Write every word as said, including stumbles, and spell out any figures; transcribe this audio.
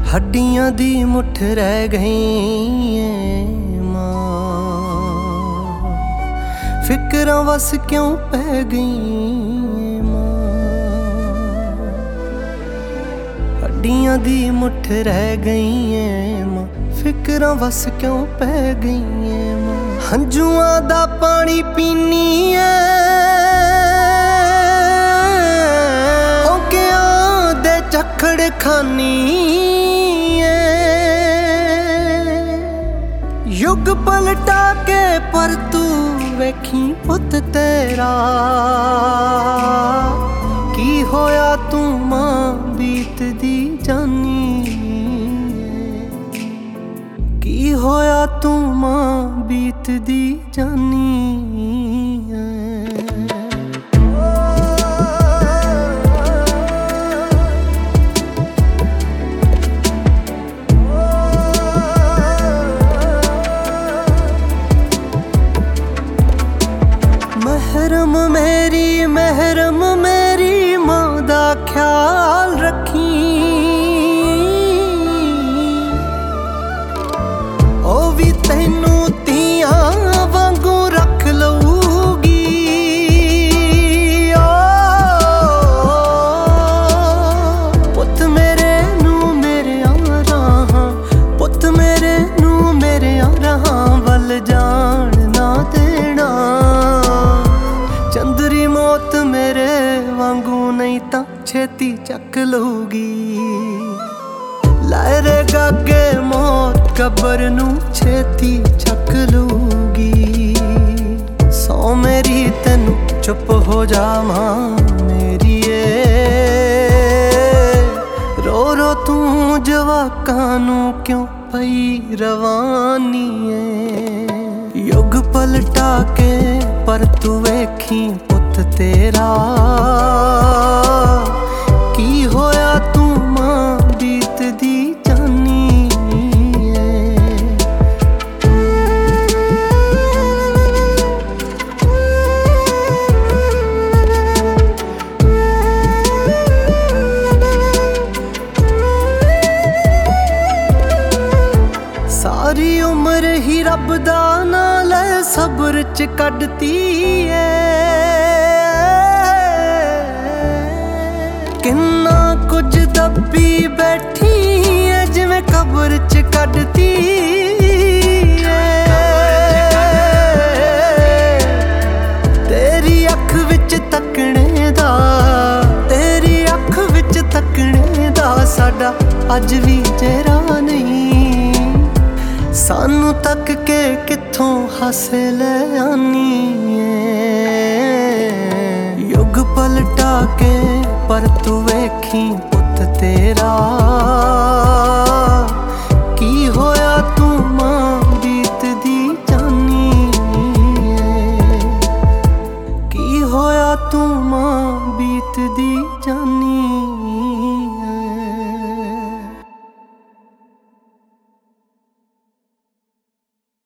हड्डियां दी मुठ रह गई मां, फिक्रां वस क्यों पै गई मां। हड्डियां दी मुठ रह गई मां, फिक्रां वस क्यों पै गई मां। हंजुआं दा पानी पीनी औंकियां दे झक्खड़ खानी। युग पलटा के पर तू वेखी पुत तेरा, की होया तू मां बीत दी जानी। की होया तू मां बीत दी जानी। महरम मेरी महरम मेरी मां दा ख्याल रखी। ओ भी तैनू तियां वांगू रख लऊगी। ओ पुत मेरे नू मेरे राहां, पुत मेरे नू मेरे राहां वल जान ना देना। चंदरी मौत मेरे वांगू नहीं तां छेती चक लूगी। लारे गागे मौत कबर नू छेती चक लूगी। सौ मेरी तेनू चुप हो जा मां मेरी ए। रो रो तू जवाकां नू क्यों पई रवानी है। युग पलटा के पर तू वेखी पुत तेरा, की होया तू मां बीत दी जानी। सारी उम्र ही रब दा ना ले सब्र च कड्डती है। किन्ना कुछ दब्बी बैठी है जिवें कब्र च कड्डती है। तेरी अख विच तकने दा, तेरी अख विच तकने दा साडा अज भी चेहरा नहीं। सानू तक के किथों हासे ले आनी है। युग पलटा के पर तू वेखी पुत तेरा, की होया तू मां बीत दी जानी है। की होया तू मां बीत दी जानी।